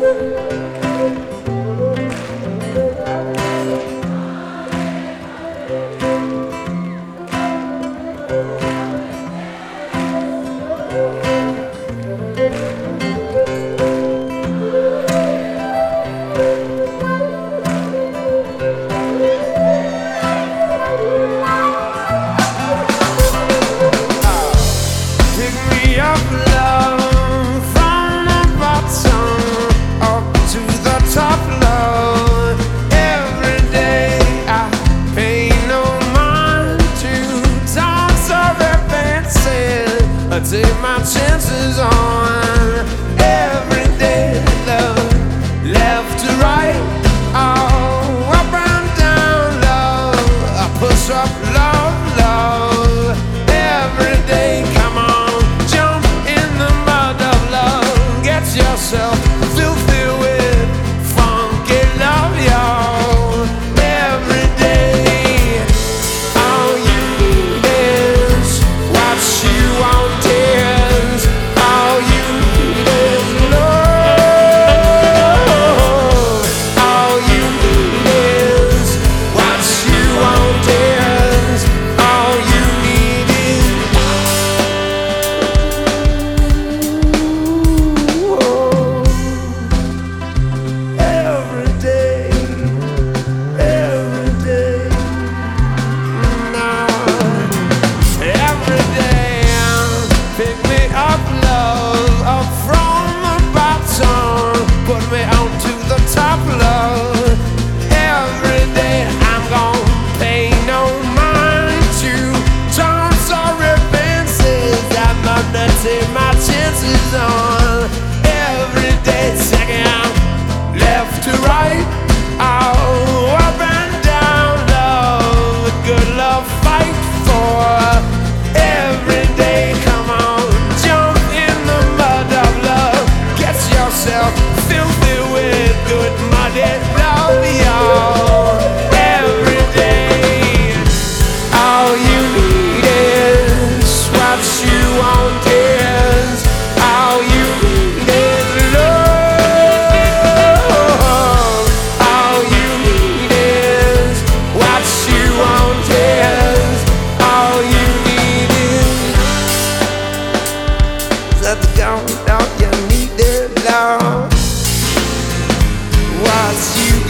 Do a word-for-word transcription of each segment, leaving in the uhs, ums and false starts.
I take my chances on every day, love, left to right, oh, up and down, love, I push up, love, love, every day, come on, jump in the mud of love, get yourself filthy with funky love, y'all, every day, all you need is what you want. Take my chances on every day, second left to right, oh, up and down, love, good love, fight for every day, come on, jump in the mud of love, get yourself filthy with good muddy love, y'all, every day, all you need is what you want. All you need is love. What you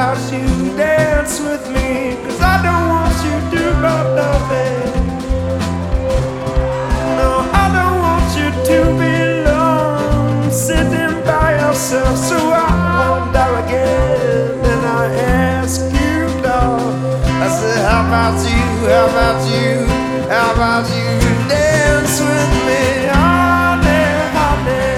about you? Dance with me, 'cause I don't want you to go loving. No, I don't want you to be alone, sitting by yourself. So I wonder again, and I ask you, dog. I said, how about you? How about you? How about you? Dance with me, honey, honey.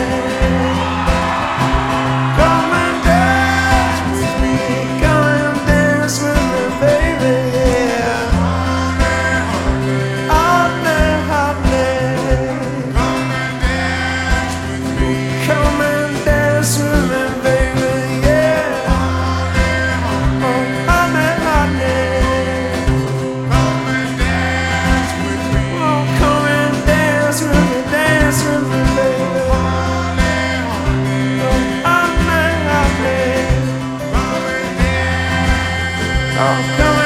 Come and dance with me. Come and dance with me, baby. Yeah. Honey, honey. Come and dance with me. Come and dance with me, baby. Yeah. Oh, honey, honey. Come and dance with me. Oh, come and dance with me, dance with me, baby. Oh, honey, honey. Oh, come